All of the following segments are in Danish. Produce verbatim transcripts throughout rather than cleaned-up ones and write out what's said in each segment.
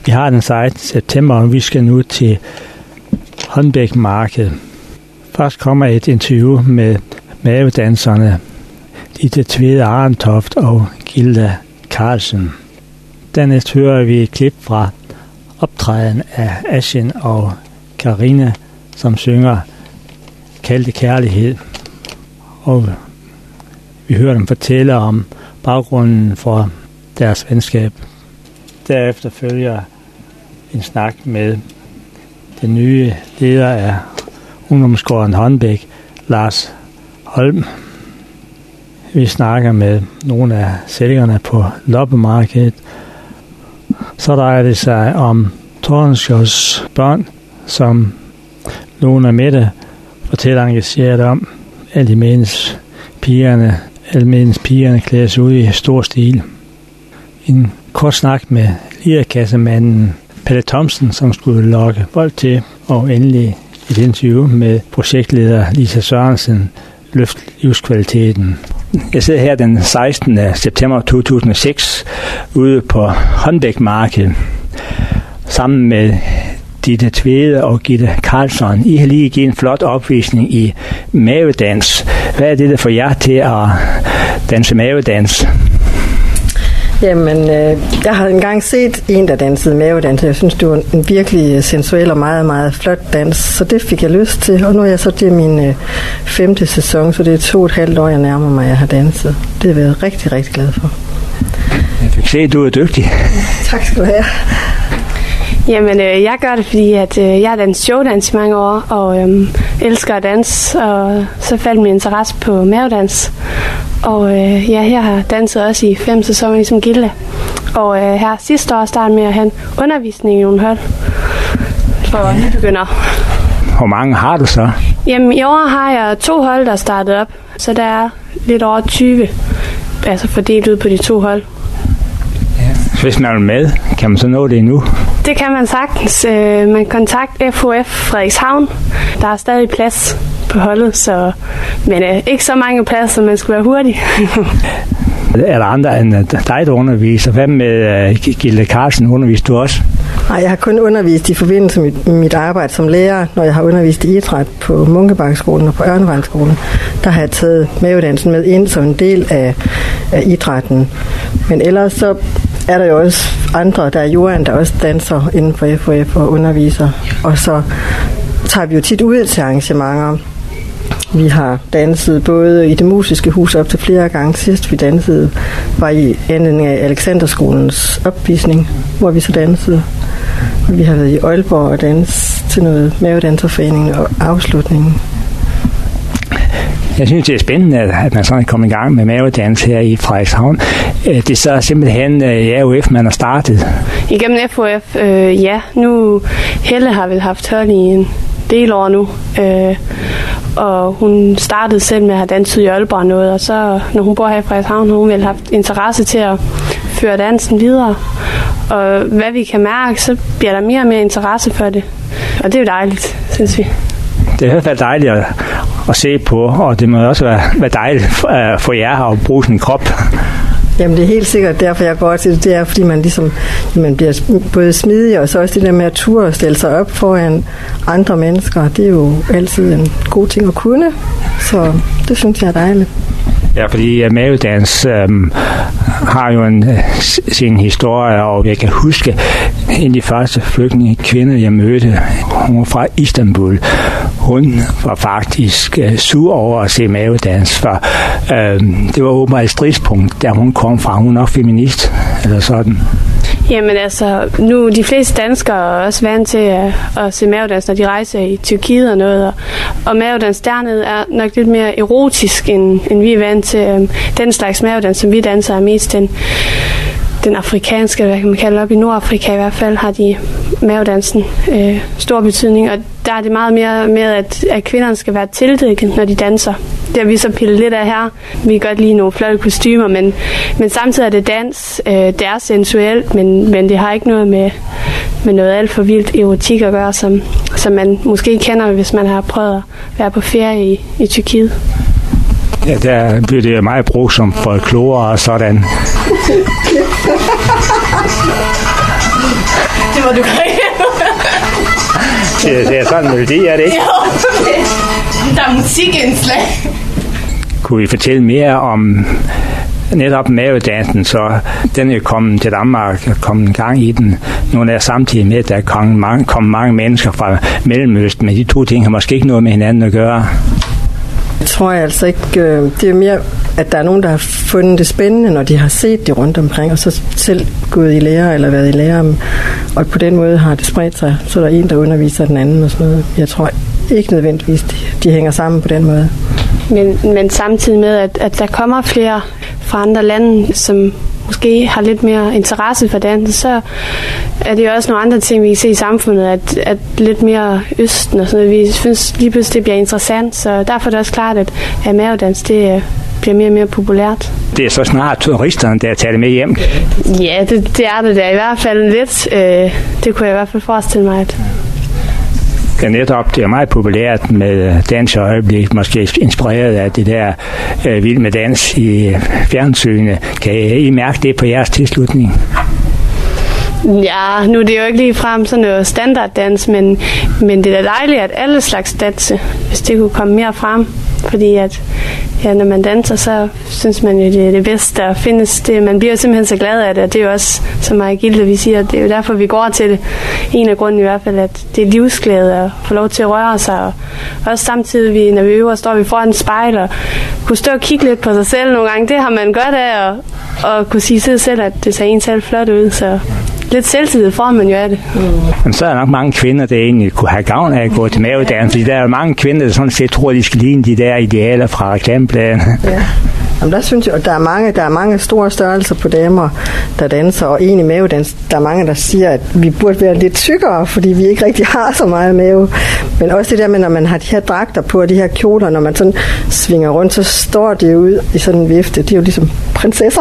Vi har den sekstende september, og vi skal nu til Håndbæk Marked. Først kommer et interview med mavedanserne Ditte Tvede Arentoft og Gilda Carlsen. Dernæst hører vi et klip fra optræden af Asien og Karina, som synger Kaldte Kærlighed. Og vi hører dem fortælle om baggrunden for deres venskab. Derefter følger en snak med den nye leder af ungdomsgården Håndbæk, Lars Holm. Vi snakker med nogle af sælgerne på loppemarkedet. Så drejer det sig om Tordenskjolds børn, som nogle af Mette fortæller engageret om, alt imens pigerne, almindens pigerne klæder sig ud i stor stil. En kort snak med lirakassemanden Pelle Thomsen, som skulle lokke folk til, og endelig et interview med projektleder Lisa Sørensen, Løft livskvaliteten. Jeg sidder her den sekstende september to tusind og seks ude på Håndbæk Marked sammen med Ditte Tvede og Gitte Carlsen. I har lige givet en flot opvisning i mavedans. Hvad er det, der får jer til at danse mavedans? Jamen, øh, jeg har engang set en, der dansede mavedans. Jeg synes, det var en virkelig sensuel og meget, meget flot dans. Så det fik jeg lyst til. Og nu er jeg så til min øh, femte sæson, så det er to og et halvt år, jeg nærmer mig, jeg har danset. Det har jeg været rigtig, rigtig glad for. Jeg fik se, at du er dygtig. Tak skal du have. Jamen, øh, jeg gør det, fordi at, øh, jeg har danset showdans i mange år, og øh, elsker at danse, og så faldt min interesse på mavedans. Og øh, ja, her har jeg danset også i fem sæsoner, ligesom Gilda. Og øh, her sidste år startede med at have en undervisning i nogle hold for nybegyndere. Hvor mange har du så? Jamen, i år har jeg to hold, der er startet op, så der er lidt over tyve, altså fordelt ud på de to hold. Hvis man er med, kan man så nå det endnu? Det kan man sagtens. Man kontakter F H F Frederikshavn. Der er stadig plads på holdet, så, men ikke så mange pladser, man skal være hurtig. Er der andre end dig, der underviser? Hvad med Gilda Carlsen? Underviser du også? Nej, jeg har kun undervist i forbindelse med mit arbejde som lærer, når jeg har undervist i idræt på Munkebakkeskolen og på Ørnevejskolen. Der har jeg taget mavedansen med ind som en del af, af idrætten. Men ellers så er der jo også andre, der er Johan, der også danser inden for F H F og underviser. Og så tager vi jo tit ud til arrangementer. Vi har danset både i det musiske hus op til flere gange. Sidst vi dansede var i anledning af Alexanderskolens opvisning, hvor vi så dansede. Og vi har været i Aalborg og danset til noget mavedanserforening og afslutningen. Jeg synes, det er spændende, at man sådan kommer i gang med mavedans her i Frederikshavn. Det er så simpelthen A U F, man har startet. Igennem F H F, øh, ja. Nu, Helle har vel haft hold i en del år nu. Øh, og hun startede selv med at have danset i Aalborg og noget. Og så, når hun bor her i Frederikshavn, har hun vel haft interesse til at føre dansen videre. Og hvad vi kan mærke, så bliver der mere og mere interesse for det. Og det er jo dejligt, synes vi. Det er i hvert fald dejligt at, at se på, og det må også være, være dejligt for jer at bruge sin krop. Jamen det er helt sikkert derfor, jeg går til det. Det er, fordi man ligesom man bliver både smidig, og så også det der med at ture og stille sig op foran andre mennesker. Det er jo altid en god ting at kunne, så det synes jeg er dejligt. Ja, fordi uh, mavedans øhm, har jo en, uh, sin historie, og jeg kan huske en af de første flygtninge kvinder, jeg mødte, hun var fra Istanbul. Hun var faktisk uh, sur over at se mavedans, for uh, det var åbenbart et stridspunkt, der hun kom fra. Hun er nok feminist, eller sådan. Jamen altså, nu de fleste danskere er også vant til at, at se mavedans, når de rejser i Tyrkiet og noget. Og, og mavedans dernede er nok lidt mere erotisk, end, end vi er vant til. Um, den slags mavedans, som vi danser, er mest den, den afrikanske, hvad kan man kalde op i Nordafrika i hvert fald, har de mavedansen øh, stor betydning. Og der er det meget mere med, at, at kvinderne skal være tildækket, når de danser. Det har vi så pillet lidt af her. Vi kan godt lide nogle flotte kostymer, men, men samtidig er det dans. Øh, det er sensuelt, men, men det har ikke noget med, med noget alt for vildt erotik at gøre, som, som man måske kender, hvis man har prøvet at være på ferie i, i Tyrkiet. Ja, der bliver det meget brugt som folklore og sådan. Det må du gøre. det, det er sådan en melodi, er det ikke? Jo, okay. Der er musikindslag. Kunne vi fortælle mere om netop mavedansen, så den er kommet til Danmark og kommet en gang i den. Nogle er samtidig med, at der er kommet mange, kommet mange mennesker fra Mellemøsten, men de to ting har måske ikke noget med hinanden at gøre. Jeg tror jeg altså ikke. Det er mere, at der er nogen, der har fundet det spændende, når de har set det rundt omkring, og så selv gået i lære eller været i lære. Og på den måde har det spredt sig, så der er en, der underviser den anden og sådan noget. Jeg tror ikke nødvendigvis, de, de hænger sammen på den måde. Men, men samtidig med, at, at der kommer flere fra andre lande, som måske har lidt mere interesse for dans, så er det jo også nogle andre ting, vi kan se i samfundet, at, at lidt mere østen og sådan noget. Vi synes lige pludselig, det bliver interessant, så derfor er det også klart, at, at mavedans, det bliver mere og mere populært. Det er så snart turisterne, der tager det med hjem? Ja, det, det er det der i hvert fald lidt. Øh, det kunne jeg i hvert fald forestille mig, at det er netop, det er meget populært med dans i øjeblik, måske inspireret af det der øh, vild med dans i fjernsynet. Kan I mærke det på jeres tilslutning? Ja, nu er det jo ikke lige frem sådan noget standarddans, men, men det er da dejligt, at alle slags danse, hvis det kunne komme mere frem. Fordi at ja, når man danser, så synes man jo, det er det bedste, der findes. Det, man bliver simpelthen så glad af det, og det er jo også, som mig og Gilde, vi siger, det er jo derfor, vi går til det. En af grunden i hvert fald, at det er livsglæde at få lov til at røre sig. Og også samtidig, vi, når vi øver, står vi foran et spejl og kunne stå og kigge lidt på sig selv nogle gange. Det har man godt af, og, og kunne sige sig selv, at det ser en selv flot ud, så lidt selvtillid får man jo af det. Mm. Men så er der nok mange kvinder, der egentlig kunne have gavn af at gå til mavedans, fordi der er mange kvinder, der sådan set tror, de skal ligne de der idealer fra reklamebladene. Ja. Jamen, der synes jeg, at der er mange, der er mange store størrelser på damer, der danser, og en i mavedans, der er mange, der siger, at vi burde være lidt tykkere, fordi vi ikke rigtig har så meget mave. Men også det der med, når man har de her dragter på, og de her kjoler, når man sådan svinger rundt, så står det ud i sådan en vifte. Det er jo ligesom prinsesser.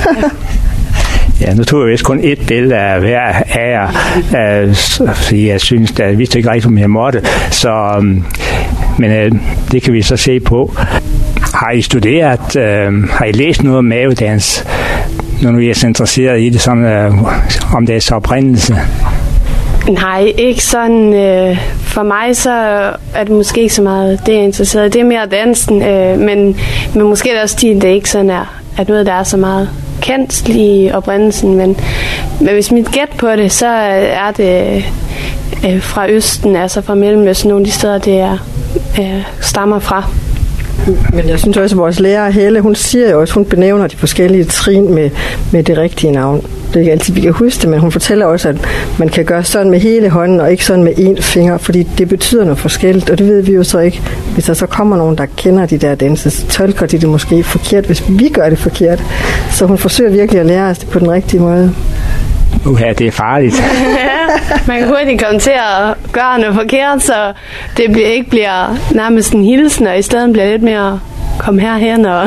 Ja, nu tog jeg vist kun et billede af hver af jer, øh, fordi jeg synes, at jeg vidste ikke rigtig, om jeg måtte. Så, um, men øh, det kan vi så se på. Har I studeret, øh, har I læst noget om mavedans, når nu I er så interesseret i det, sådan, øh, om det er så oprindelse? Nej, ikke sådan. Øh, for mig så er det måske ikke så meget det, jeg er interesseret i. Det er mere dansen, øh, men, men måske er det også stil, det ikke sådan er, at noget, der er så meget kendt i oprindelsen, men, men hvis mit gæt på det, så er det øh, fra Østen, altså fra Mellemøsten, nogle af de steder, det er, øh, stammer fra. Men jeg synes også, at vores lærer Helle, hun siger jo også, hun benævner de forskellige trin med, med det rigtige navn. Det er ikke altid, vi kan huske det, men hun fortæller også, at man kan gøre sådan med hele hånden, og ikke sådan med én finger, fordi det betyder noget forskelligt, og det ved vi jo så ikke. Hvis der så kommer nogen, der kender de der danse, så tolker de det måske forkert, hvis vi gør det forkert. Så hun forsøger virkelig at lære os det på den rigtige måde. Uha, det er farligt. Ja, man kan hurtigt komme til at gøre noget forkert, så det bliver, ikke bliver nærmest en hilsen, og i stedet bliver lidt mere kom herhen og...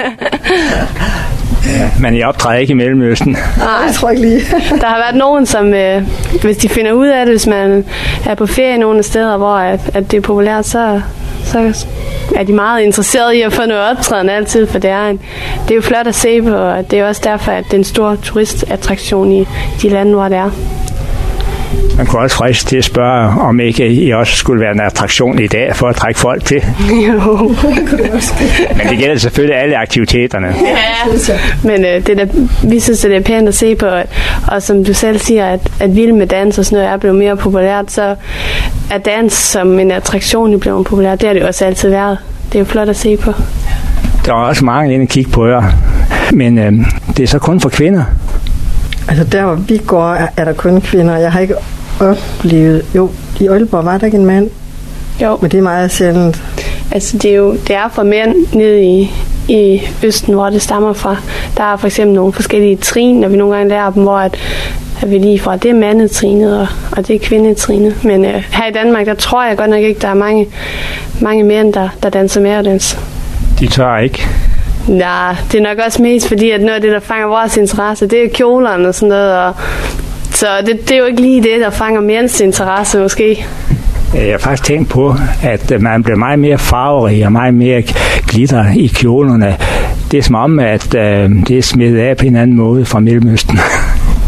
Ja, men I optræder ikke i Mellemøsten? Nej, jeg tror ikke lige. Der har været nogen, som øh, hvis de finder ud af det, hvis man er på ferie nogle steder, hvor at, at det er populært, så, så er de meget interesserede i at få noget optræden altid, for det er, en, det er jo flot at se på, og det er også derfor, at det er en stor turistattraktion i de lande, hvor det er. Man kunne også friste til at spørge, om ikke I også skulle være en attraktion i dag for at trække folk til. Jo. Men det gælder selvfølgelig alle aktiviteterne. Ja, men øh, det der, vi synes, at det er pænt at se på, og som du selv siger, at, at vild med dans og sådan noget er blevet mere populært, så er dans som en attraktion blevet populært. Det har det også altid været. Det er jo flot at se på. Der er også mange inde at kigge på jer, men øh, det er så kun for kvinder. Altså der hvor vi går, er, er der kun kvinder. Jeg har ikke oplevet... Jo, i Aalborg var der ikke en mand. Jo. Men det er meget sjældent. Altså det er jo det er for mænd nede i, i Østen, hvor det stammer fra. Der er for eksempel nogle forskellige trin, og vi nogle gange lærer dem, hvor at, at vi lige fra, det er mandetrinet, og, og det er kvindetrinet. Men øh, her i Danmark, der tror jeg godt nok ikke, der er mange, mange mænd, der, der danser mavedans. De tør ikke. Nej, det er nok også mest fordi, at noget af det, der fanger vores interesse, det er kjolerne og sådan noget. Og, så det, det er jo ikke lige det, der fanger mænds interesse måske. Jeg har faktisk tænkt på, at man bliver meget mere farverig og meget mere glitter i kjolerne. Det er som om, at øh, det er smidt af på en anden måde fra Mellemøsten.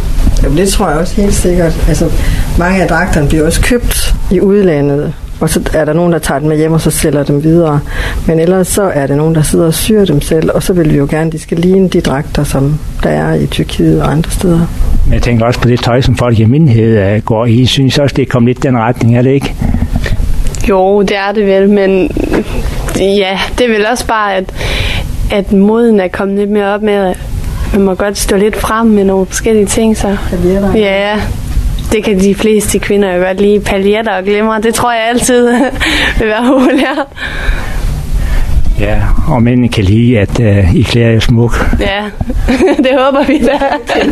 Jamen, det tror jeg også helt sikkert. Altså, mange af dragterne bliver også købt i udlandet, og så er der nogen, der tager dem med hjem, og så sælger dem videre. Men ellers så er det nogen, der sidder og syr dem selv, og så vil vi jo gerne, de skal ligne de dragter, som der er i Tyrkiet og andre steder. Men jeg tænker også på det tøj, som folk i almindelighed går i. Jeg synes også, det kom lidt den retning, er det ikke? Jo, det er det vel, men ja, det er vel også bare, at, at moden er kommet lidt mere op med, at man må godt stå lidt frem med nogle forskellige ting, så ja, det kan de fleste kvinder jo godt lide. Paljetter og glimmer, det tror jeg altid vil være populært. Ja, og mændene kan lide, at uh, I klæder jer smuk. Ja, det håber vi da.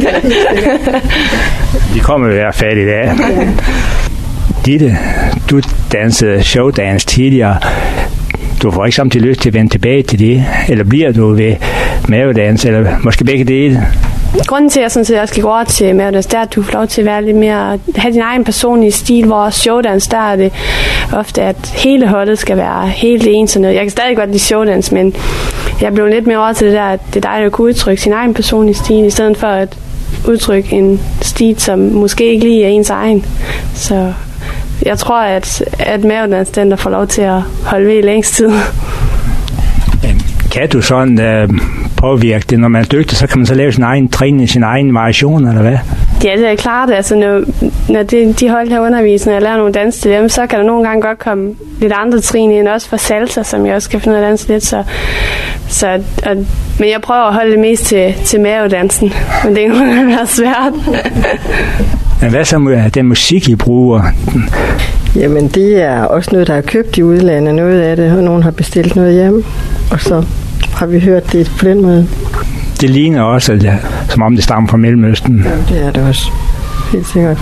De kommer jo i hvert fald i dag. Ditte, du dansede showdance tidligere. Du får ikke samtidig lyst til at vende tilbage til det, eller bliver du ved mavedans, eller måske begge dele? Grunden til, at jeg sådan set også gik over til mavedans, det er, at du får lov til at være lidt mere, have din egen personlige stil, hvor showdans, der er det ofte, at hele holdet skal være helt ens. Jeg kan stadig godt lide showdans, men jeg blev lidt mere over til det der, at det er dig, der kan udtrykke sin egen personlige stil, i stedet for at udtrykke en stil, som måske ikke lige er ens egen. Så jeg tror, at, at mavedans, den der får lov til at holde ved i længst tid. Kan du sådan øh, påvirke det, når man er dygtig, så kan man så lave sin egen træning, sin egen variation, eller hvad? Ja, det er klart. Altså, når, når det, de hold her undervisning, og jeg lærer nogle dans til dem, så kan der nogle gange godt komme lidt andre trin ind, også for salsa, som jeg også kan finde ud af at danse lidt. Så, så, og, men jeg prøver at holde det mest til, til mavedansen, men det kan være svært. Men hvad så med den musik, I bruger? Jamen, det er også noget, der er købt i udlandet, noget af det, og nogen har bestilt noget hjem, og så har vi hørt det på den måde. Det ligner også, at, som om det stammer fra Mellemøsten. Ja, det er det også. Helt sikkert.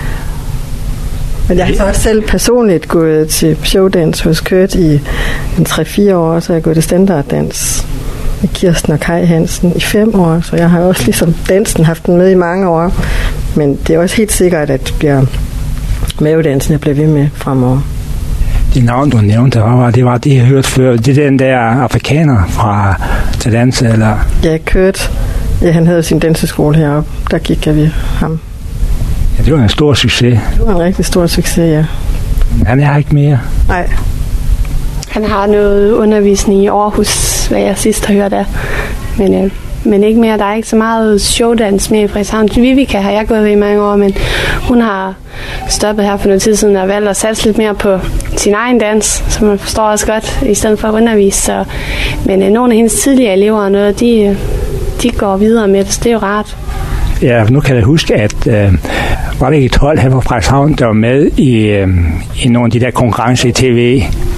Men jeg har så også selv personligt gået til showdans hos Kurt i en tre fire år, så jeg har gået til standarddans med Kirsten og Kai Hansen i fem år, så jeg har også ligesom dansen haft den med i mange år. Men det er også helt sikkert, at det bliver mavedansen, jeg bliver ved med fremover. De navn, du nævnte, hvad var det, var det, jeg hørte før? Det er den der afrikaner fra til danse, eller? Ja, Kurt. Ja, han havde sin danseskole heroppe. Der gik jeg ved ham. Ja, det var en stor succes. Det var en rigtig stor succes, ja. Men han er ikke mere. Nej. Han har noget undervisning i Aarhus, hvad jeg sidst har hørt af. Men, øh, men ikke mere. Der er ikke så meget showdans mere i Frederikshavn. Vivica har jeg gået ved i mange år, men hun har stoppet her for noget tid siden og valgt at satse lidt mere på sin egen dans, som man forstår også godt, i stedet for at undervise. Så, men øh, nogle af hendes tidligere elever og noget, de, de går videre med det, så det er jo rart. Ja, nu kan jeg huske, at øh, var det ikke et hold her fra Frederikshavn, der var med i, øh, i nogle af de der konkurrencer i tv?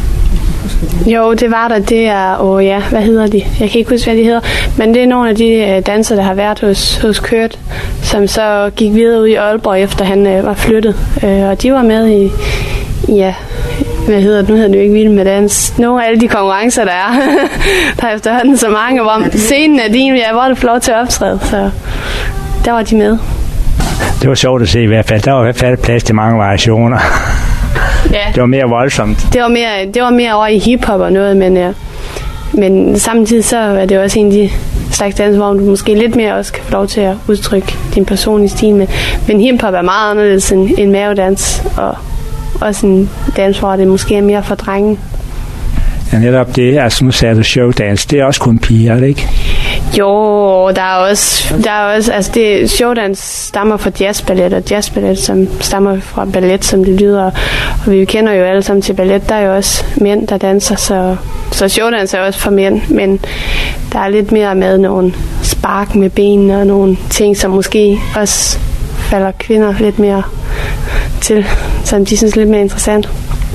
Jo, det var der. Det er, åh ja, hvad hedder de? Jeg kan ikke huske, hvad de hedder. Men det er nogle af de dansere, der har været hos, hos Kurt, som så gik videre ud i Aalborg, efter han øh, var flyttet. Øh, og de var med i, ja, hvad hedder det? Nu hedder det jo ikke Vild med Dans. Nogle af alle de konkurrencer, der er. Der er efterhånden så mange, hvor scenen er din, ja, hvor er det flot til at optræde. Så der var de med. Det var sjovt at se i hvert fald. Der var i hvert fald plads til mange variationer. Ja. Det var mere voldsomt. Det var mere, det var mere over i hiphop og noget, men, ja. Men samtidig så er det også en af de slags dans, hvor du måske lidt mere også kan få lov til at udtrykke din personlige stil med. Men hiphop er meget anderledes end, end mavedans, og også en dans, hvor det måske er mere for drenge. Ja, netop det, altså nu sagde du showdance, det er også kun piger, er det ikke? Jo, der er også, der er også altså det, showdance stammer fra jazzballet, og jazzballet, som stammer fra ballet, som det lyder, og vi kender jo alle sammen til ballet, der er jo også mænd, der danser, så, så showdance er også for mænd, men der er lidt mere med nogle spark med benene, og nogle ting, som måske også falder kvinder lidt mere til, som de synes lidt mere interessant.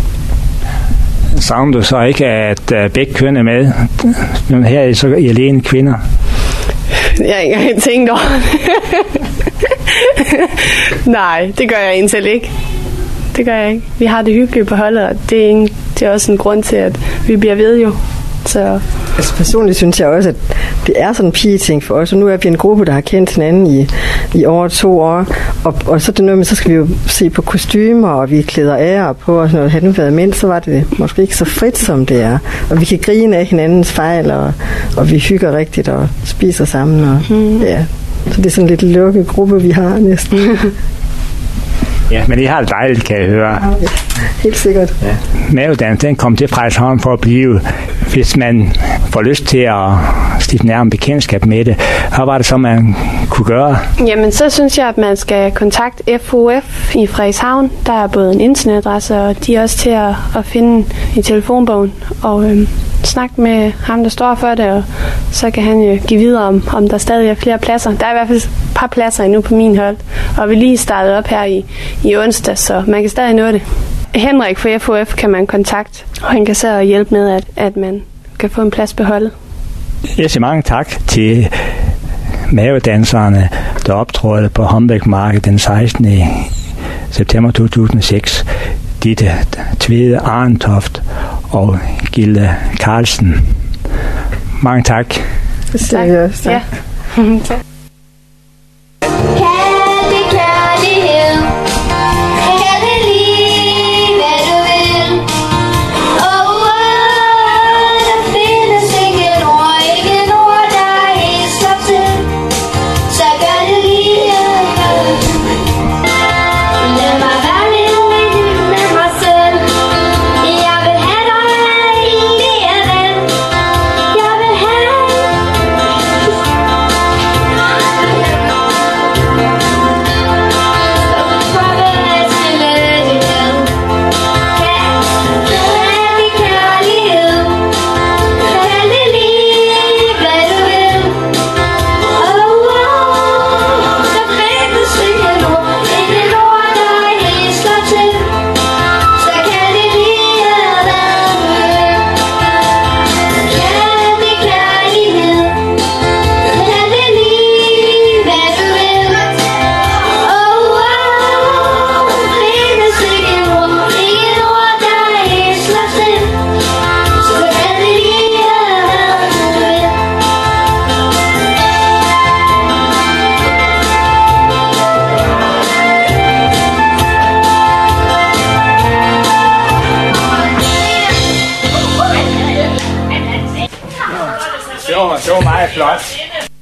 Savner du så ikke, at uh, begge køn er med? Men her er så I alene kvinder. Jeg har ikke engang tænkt over det. Nej, det gør jeg egentlig ikke. Det gør jeg ikke. Vi har det hyggeligt på holdet, og det er, en, det er også en grund til, at vi bliver ved jo. Så. Altså personligt synes jeg også, at det er sådan en pigeting for os, og nu er vi en gruppe, der har kendt hinanden i, i over to år, og, og så er det noget med, så skal vi jo se på kostymer, og vi klæder ære på, og sådan noget. Havde nu været mænd, så var det måske ikke så frit, som det er. Og vi kan grine af hinandens fejl, og, og vi hygger rigtigt, og spiser sammen, og mm. ja, Så det er sådan en lidt lukket gruppe, vi har næsten. Ja, men I har det dejligt, kan jeg høre. Ja, helt sikkert. Ja. Mavedansen, den kom til Frederikshavn for at blive, hvis man får lyst til at stifte nærmere bekendtskab med det. Hvad var det så, man kunne gøre? Jamen, så synes jeg, at man skal kontakte F O F i Frederikshavn. Der er både en internetadresse, og de er også til at, at finde i telefonbogen. Og øhm, snakke med ham, der står for det, og så kan han jo give videre, om, om der stadig er flere pladser. Der er i hvert fald et par pladser endnu på min hold, og vi lige startet op her i, i onsdag, så man kan stadig nå det. Henrik fra F O F kan man kontakte, og han kan så hjælpe med, at, at man kan få en plads på holdet. Jeg siger mange tak til mavedanserne, der optrådte på Hornbæk-markedet den sekstende september to tusind og seks. Ditte Tvede Arentoft og Gilde Carlsen. Mange tak. Det siger jeg også. Ja. Tak. Det var meget flot.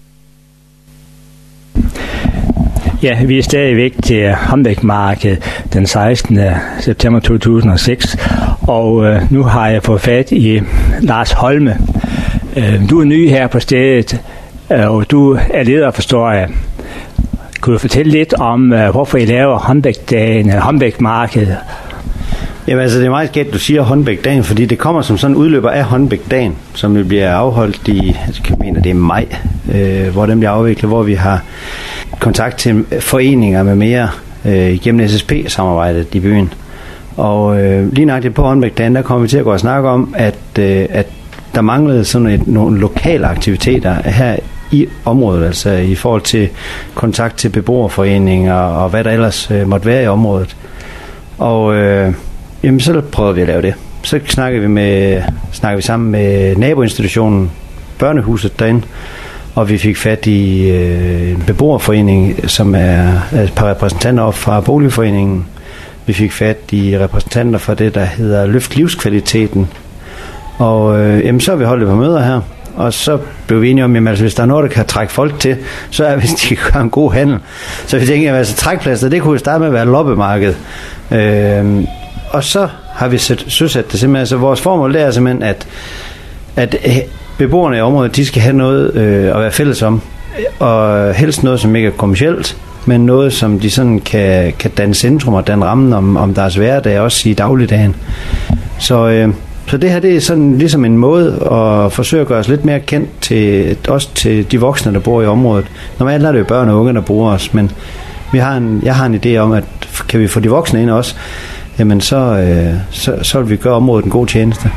Ja, vi er stadigvæk til Hornbæk-markedet den sekstende september to tusind og seks, og øh, nu har jeg fået fat i Lars Holme. Øh, du er ny her på stedet, øh, og du er leder, forstår jeg. Kunne du fortælle lidt om, øh, hvorfor I laver Hornbæk-dagen, Hornbæk-markedet? Jamen altså, det er meget skægt, du siger Hornbæk-dagen, fordi det kommer som sådan en udløber af Hornbæk-dagen, som vi bliver afholdt i, altså, jeg mener, det er maj, øh, hvor den bliver afviklet, hvor vi har kontakt til foreninger med mere øh, igennem S S P-samarbejdet i byen. Og øh, lige nøjagtigt på Hornbæk-dagen, der kommer vi til at gå og snakke om, at, øh, at der manglede sådan et, nogle lokale aktiviteter her i området, altså i forhold til kontakt til beboerforeninger og hvad der ellers øh, måtte være i området. Og øh, jamen, så prøver vi at lave det. Så snakker vi, med, snakker vi sammen med naboinstitutionen, børnehuset derinde, og vi fik fat i øh, en beboerforening, som er et par repræsentanter op fra boligforeningen. Vi fik fat i repræsentanter for det, der hedder Løft Livskvaliteten. Og øh, jamen, så har vi holdt et par møder her, og så blev vi enige om, at altså, hvis der er noget, der kan trække folk til, så er hvis de kan gøre en god handel. Så vi tænkte, at altså, trækpladser, det kunne jo starte med at være et loppemarked. Øh, og så har vi søsat det simpelthen. Altså, vores formål det er simpelthen, at, at beboerne i området, de skal have noget øh, at være fælles om. Og helst noget, som ikke er kommercielt, men noget, som de sådan kan, kan danne centrum og danne rammen om, om deres hverdag, også i dagligdagen. Så, øh, så det her, det er sådan ligesom en måde at forsøge at gøre os lidt mere kendt til, også til de voksne, der bor i området. Normalt er det jo børn og unge, der bruger os, men vi har en, jeg har en idé om, at kan vi få de voksne ind også, jamen så, øh, så, så vil vi gøre området en god tjeneste.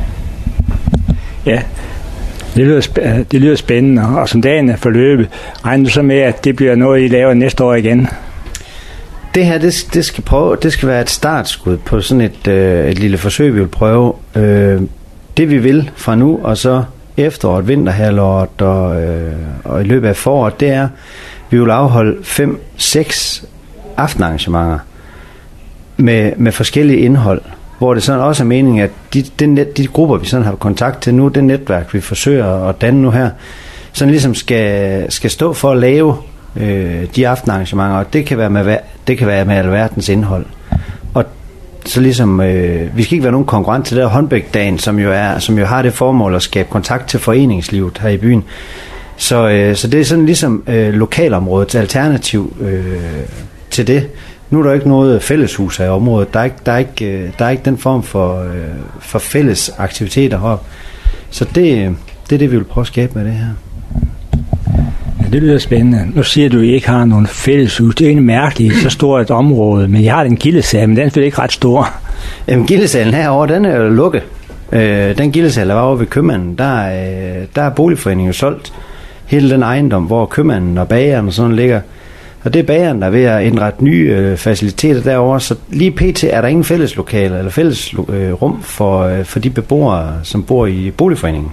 Ja, det lyder, sp- det lyder spændende, og som dagen er forløbet, regner du så med, at det bliver noget, I laver næste år igen? Det her, det, det, skal, prøve, det skal være et startskud på sådan et, øh, et lille forsøg, vi vil prøve. Øh, det vi vil fra nu, og så efteråret, vinterhalvåret og, øh, og i løbet af foråret, det er, vi vil afholde fem, seks aftenarrangementer med, med forskellige indhold, hvor det sådan også er meningen, at de, de, net, de grupper, vi sådan har kontakt til nu, det netværk, vi forsøger at danne nu her, sådan ligesom skal, skal stå for at lave øh, de aftenarrangementer, og det kan være med, det kan være med alverdens indhold. Og så ligesom, øh, vi skal ikke være nogen konkurrent til det håndbækdagen, som jo, er, som jo har det formål at skabe kontakt til foreningslivet her i byen. Så, øh, så det er sådan ligesom øh, lokalområdets alternativ øh, til det. Nu er der ikke noget fælleshus her i området. Der er ikke, der er ikke, øh, der er ikke den form for, øh, for fælles aktiviteter heroppe. Så det, det er det, vi vil prøve at skabe med det her. Ja, det lyder spændende. Nu siger du, at I ikke har nogen fælleshus. Det er egentlig mærkeligt, så stort et område. Men jeg har en gildesal, men den er selvfølgelig ikke ret stor. Jamen, gildesalen herovre, den er jo lukket. Øh, den gildesal, der var over ved købmanden, der, øh, der er boligforeningen jo solgt hele den ejendom, hvor købmanden og bageren og sådan ligger. Og det er bageren, der er ved at indrette nye øh, faciliteter derovre, så lige pt. Er der ingen fælles lokaler eller fælles øh, rum for, øh, for de beboere, som bor i boligforeningen.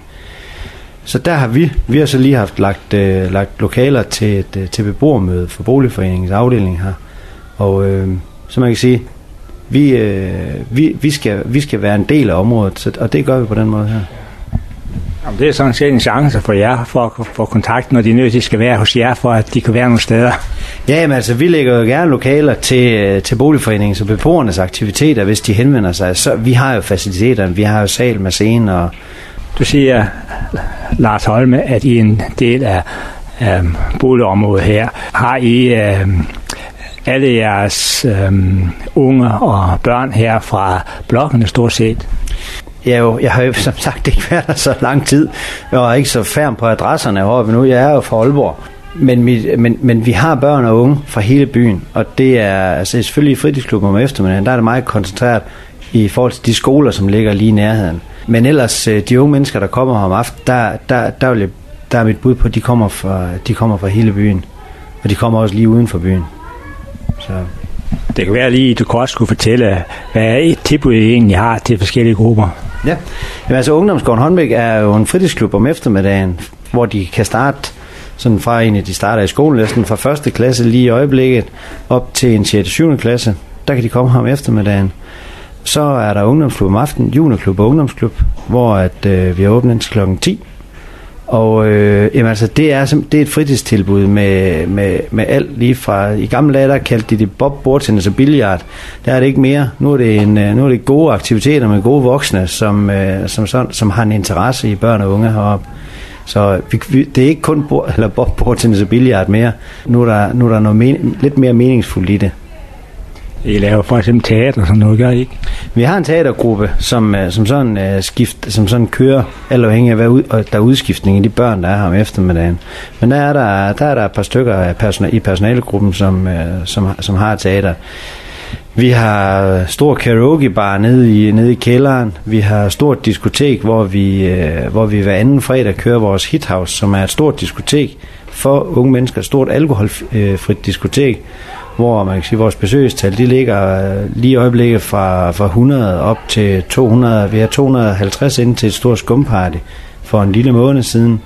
Så der har vi, vi har så lige haft lagt, øh, lagt lokaler til et til beboermøde for boligforeningens afdeling her. Og øh, så man kan sige, vi, øh, vi, vi, skal, vi skal være en del af området, så, og det gør vi på den måde her. Jamen, det er sådan set en chance for jer for at få kontakt, når de nødt til skal være hos jer, for at de kan være nogle steder. Ja, men altså, vi lægger jo gerne lokaler til, til boligforeningens og beboernes aktiviteter, hvis de henvender sig. Så vi har jo faciliteter, vi har jo sal med scene. Og du siger, Lars Holme, at I en del af øh, boligområdet her har I øh, alle jeres øh, unge og børn her fra blokkene stort set. Jeg, jo, jeg har jo som sagt ikke været der så lang tid. Jeg er ikke så færm på adresserne heroppe nu. Jeg er jo fra Aalborg. Men vi, men, men vi har børn og unge fra hele byen. Og det er altså selvfølgelig i fritidsklubben om eftermiddagen. Der er det meget koncentreret i forhold til de skoler, som ligger lige i nærheden. Men ellers de unge mennesker, der kommer her om aftenen, der, der, der, der, der er mit bud på, at de kommer, fra, de kommer fra hele byen. Og de kommer også lige uden for byen. Så det kan være lige, du kan også kunne fortælle, hvad et tilbud I egentlig har til forskellige grupper. Ja, jamen, altså Ungdomsgården Håndbæk er jo en fritidsklub om eftermiddagen, hvor de kan starte sådan fra en af de starter i skolen, fra første klasse lige i øjeblikket, op til en sjette syvende klasse. Der kan de komme her om eftermiddagen. Så er der ungdomsklub om aftenen, juniorklub og ungdomsklub, hvor at, øh, vi er åbnet til klokken ti. Og øh, jamen, altså, det, er, det er et fritidstilbud med, med, med alt lige fra, i gamle dage der kaldte de det bob, bordtennis og billiard. Der er det ikke mere. Nu er det, en, nu er det gode aktiviteter med gode voksne, som, øh, som, sådan, som har en interesse i børn og unge heroppe. Så vi, vi, det er ikke kun bord, eller bob, bordtennis og billiard mere. Nu er der, nu er der noget men, lidt mere meningsfuldt i det. I laver for eksempel teater og sådan noget, gør I ikke? Vi har en teatergruppe, som, som, sådan, uh, skift, som sådan kører, alt afhængig af, hvad ud, der er udskiftning i de børn, der er her om eftermiddagen. Men der er der, der, er der et par stykker af personal, i personalegruppen, som, uh, som, som har teater. Vi har stor karaokebar nede i, nede i kælderen. Vi har stort diskotek, hvor vi, uh, hvor vi hver anden fredag kører vores Hithouse, som er et stort diskotek for unge mennesker. Et stort alkoholfrit diskotek, hvor man kan sige, vores besøgstal, de ligger lige i øjeblikket fra, fra hundrede op til to hundrede. Vi har to hundrede og halvtreds ind til et stort skumparty for en lille måned siden.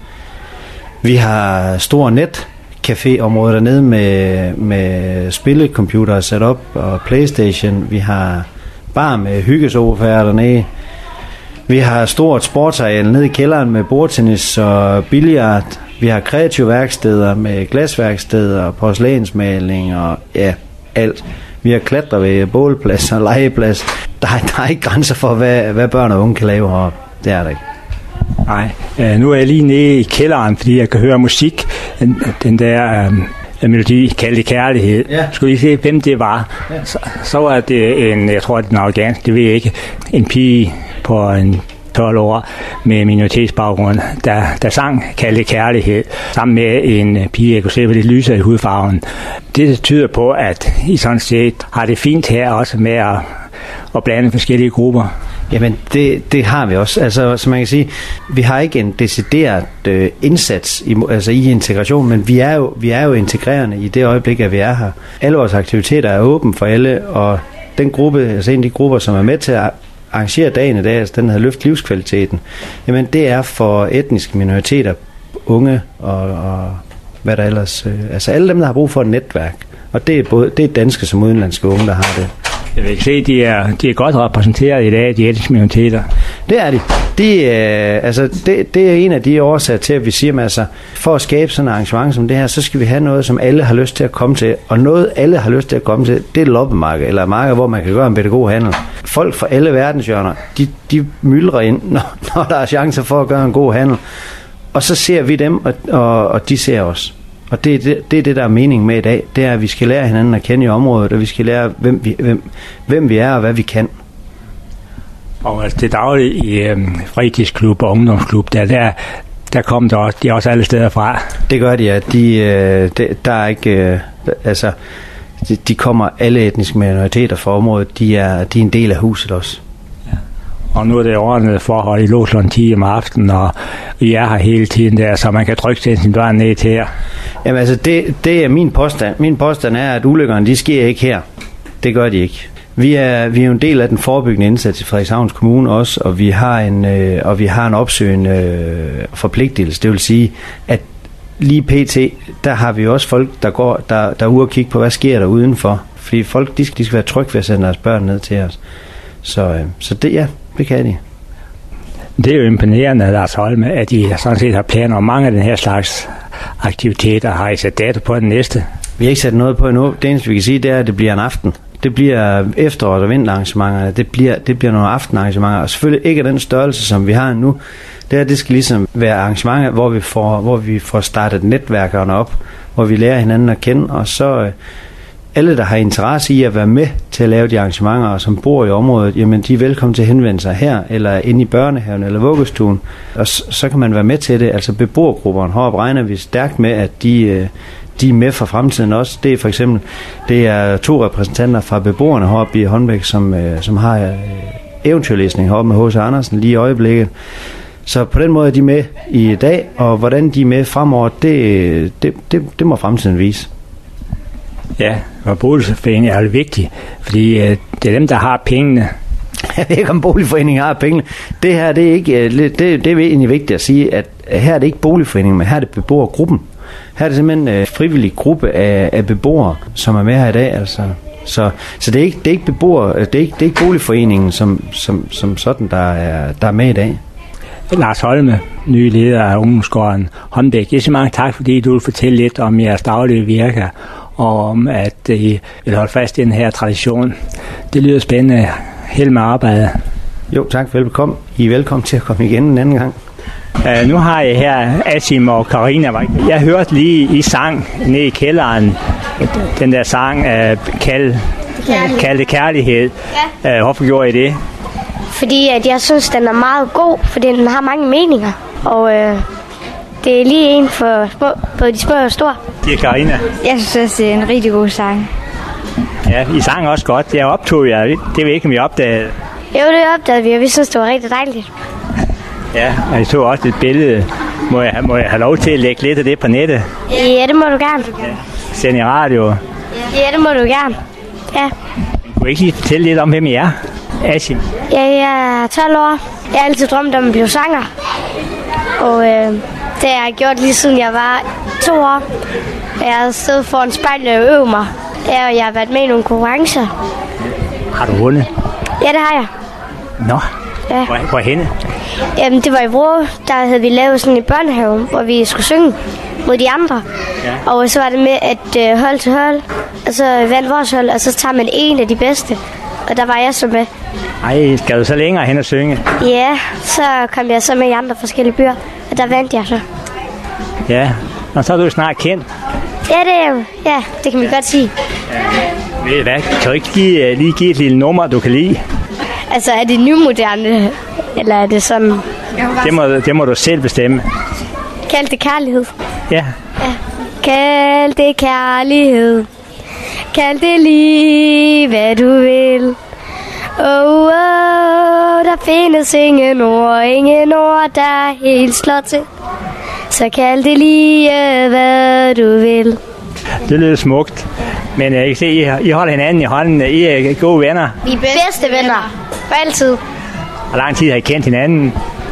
Vi har stor netcafé-område dernede med, med spillecomputere sat op og Playstation. Vi har bar med hyggesofaer dernede. Vi har stort sportsareal nede i kælderen med bordtennis og billiard. Vi har kreative værksteder med glasværksteder, porcelænsmaling og ja, alt. Vi har klatrevægge, bålplads og legeplads. Der er, der er ikke grænser for, hvad, hvad børn og unge kan lave heroppe. Det er der ikke. Nej, øh, nu er jeg lige nede i kælderen, fordi jeg kan høre musik. Den, den der øh, melodi, kaldt kærlighed. Ja. Skulle I se, hvem det var? Ja. Så, så var det en, jeg tror, det er den afghanske, det ved jeg ikke, en pige på en tolv år med minoritetsbaggrund, der, der sang kaldet kærlighed, sammen med en pige, jeg kunne se, var lidt lysere i hudfarven. Det tyder på, at I sådan set har det fint her også med at, at blande forskellige grupper. Jamen, det, det har vi også. Altså, som man kan sige, vi har ikke en decideret øh, indsats i, altså i integration, men vi er, jo, vi er jo integrerende i det øjeblik, at vi er her. Alle vores aktiviteter er åbne for alle, og den gruppe, altså en af de grupper, som er med til at arrangere dagen i dag, altså den her løft livskvaliteten, jamen det er for etniske minoriteter, unge og, og hvad der ellers, øh, altså alle dem, der har brug for et netværk. Og det er både det er danske som udenlandske unge, der har det. Jeg vil ikke se, de er, de er godt repræsenteret i dag, de etniske minoriteter. Det er de. De, øh, altså det, det er en af de årsager til, at vi siger, at altså, for at skabe sådan et arrangement som det her, så skal vi have noget, som alle har lyst til at komme til. Og noget, alle har lyst til at komme til, det er loppemarked, eller marked, hvor man kan gøre en pædagog handel. Folk fra alle verdenshjørner, de, de myldrer ind, når, når der er chancer for at gøre en god handel. Og så ser vi dem, og, og, og de ser os. Og det er det, det er det, der er mening med i dag. Det er, at vi skal lære hinanden at kende i området, og vi skal lære, hvem vi, hvem, hvem vi er og hvad vi kan. Og altså, det daglige i øhm, fritidsklub og ungdomsklub, der, der, der kommer der også, de er også alle steder fra. Det gør de, ja. De, øh, de, der er ikke, øh, altså, de, de kommer alle etniske minoriteter fra området. De er, de er en del af huset også. Ja. Og nu er det ordnet forhold i Loslund ti om aftenen, og I er her hele tiden der, så man kan trykke til sin dør ned til her. Jamen altså, det, det er min påstand. Min påstand er, at ulykkerne, de sker ikke her. Det gør de ikke. Vi er, vi er jo en del af den forebyggende indsats i Frederikshavns Kommune også, og vi har en, øh, og vi har en opsøgende øh, forpligtelse. Det vil sige, at lige pt, der har vi også folk, der går, der, der er ude og kigge på, hvad sker der udenfor. Fordi folk, de skal, de skal være trygge ved at sende deres børn ned til os. Så, øh, så det, ja, det kan de. Det er jo imponerende, Lars Holme, at I sådan set har planer om mange af den her slags aktiviteter. Har I sat dato på den næste? Vi har ikke sat noget på endnu. Det eneste, vi kan sige, det er, at det bliver en aften. Det bliver efterårs- og vinterarrangementer. Det bliver, det bliver nogle aftenarrangementer. Og selvfølgelig ikke af den størrelse, som vi har nu. Det, her, det skal ligesom være arrangementer, hvor vi får, hvor vi får startet netværkerne op, hvor vi lærer hinanden at kende. Og så øh, alle, der har interesse i at være med til at lave de arrangementer, og som bor i området, jamen de er velkommen til at henvende sig her, eller inde i børnehaven eller vuggestuen. Og så, så kan man være med til det. Altså beboergrupperne heroppe regner vi stærkt med, at de... Øh, de er med for fremtiden også. Det er for eksempel det er to repræsentanter fra beboerne heroppe i Hornbæk, som, øh, som har øh, eventyrlæsning heroppe med H C Andersen lige i øjeblikket. Så på den måde er de med i dag, og hvordan de er med fremover, det, det, det, det må fremtiden vise. Ja, og boligforeningen er jo vigtigt, fordi øh, det er dem, der har pengene. Jeg ved ikke, om boligforeningen har pengene. Det her, det er, ikke, det, det er egentlig vigtigt at sige, at her er det ikke boligforeningen, men her er det beboergruppen. Her er det simpelthen en øh, frivillig gruppe af, af beboere, som er med her i dag. Altså. Så, så det er ikke, det er ikke beboere, det er ikke, det er ikke boligforeningen som, som, som sådan, der er, der er med i dag. Lars Holme, nye leder af ungdomsgården Hornbæk. Jeg siger mange tak, fordi du vil fortælle lidt om jeres daglige virke, og om at I vil holde fast i den her tradition. Det lyder spændende. Held med arbejdet. Jo, tak. Velbekomme. I er velkommen til at komme igen en anden gang. Uh, nu har jeg her Asim og Karina. Jeg hørte lige i sang nede i kælderen, den der sang, uh, kald, kald det kærlighed. Ja. Uh, hvorfor gjorde I det? Fordi at jeg synes, den er meget god, fordi den har mange meninger. Og uh, det er lige en for små, både de små og store. Det er Karina. Jeg synes også, det er en rigtig god sang. Ja, I sang også godt. Jeg optog jer. Det ved ikke, om I opdagede. Jo, det opdagede vi, og vi synes, det var rigtig dejligt. Ja, og jeg så også et billede. Må jeg, må jeg have lov til at lægge lidt af det på nettet? Ja, det må du gerne. Ja. Send i radio? Ja, det må du gerne. Ja. Kunne du ikke lige fortælle lidt om, hvem I er? Asim? Ja, jeg er tolv år. Jeg har altid drømt om at blive sanger. Og øh, det har jeg gjort lige siden jeg var to år. Jeg har stået foran spejlet og øvet mig. Ja, og jeg har været med i nogle konkurrencer. Har du vundet? Ja, det har jeg. Nå, ja. Hvor, hvorhenne? Jamen, det var i Vrå. Der havde vi lavet sådan en børnehave, hvor vi skulle synge mod de andre. Ja. Og så var det med at øh, hold til hold. Og så vandt vores hold, og så tager man en af de bedste. Og der var jeg så med. Ej, skal du så længere hen og synge? Ja, så kom jeg så med i andre forskellige byer, og der vandt jeg så. Ja, og så er du snart kendt. Ja, det er jo. Ja, det kan vi ja. godt sige. Ja. Ved du hvad, kan du ikke give, lige give et lille nummer, du kan lide? Altså, er det nymoderne, eller er det sådan... Det må, det må du selv bestemme. Kald det kærlighed. Ja. Ja. Kald det kærlighed. Kald det lige, hvad du vil. Oh, oh, der findes ingen ord, ingen ord, der helt slår til. Så kald det lige, hvad du vil. Det lyder smukt. Men jeg kan se, I, I holder hinanden i hånden. I er gode venner. Vi er bedste venner. For altid. Hvor lang tid har I kendt hinanden?